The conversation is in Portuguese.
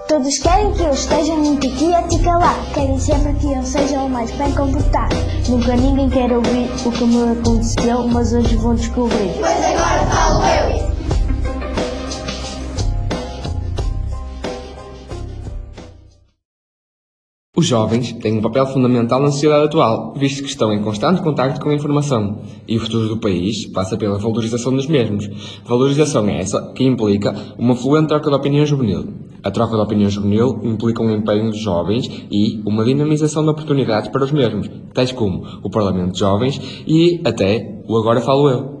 Todos querem que eu esteja muito quieto e calado. Querem sempre que eu seja o mais bem comportado. Nunca ninguém quer ouvir o que me aconteceu, mas hoje vão descobrir. Pois agora falo eu. Os jovens têm um papel fundamental na sociedade atual, visto que estão em constante contacto com a informação, e o futuro do país passa pela valorização dos mesmos. Valorização é essa que implica uma fluente troca de opinião juvenil. A troca de opinião juvenil implica um empenho dos jovens e uma dinamização de oportunidades para os mesmos, tais como o Parlamento de Jovens e até o Agora Falo Eu.